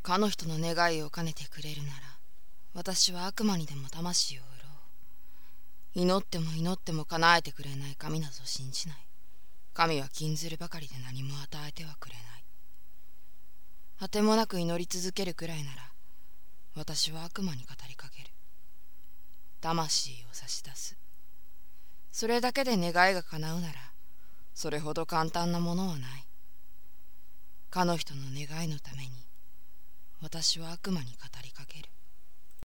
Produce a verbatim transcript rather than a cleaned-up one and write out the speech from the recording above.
かの人の願いを兼ねてくれるなら、私は悪魔にでも魂を売ろう。祈っても祈っても叶えてくれない神など信じない。神は禁ずるばかりで何も与えてはくれない。果てもなく祈り続けるくらいなら、私は悪魔に語りかける。魂を差し出す。それだけで願いが叶うなら、それほど簡単なものはない。かの人の願いのために、私は悪魔に語りかける。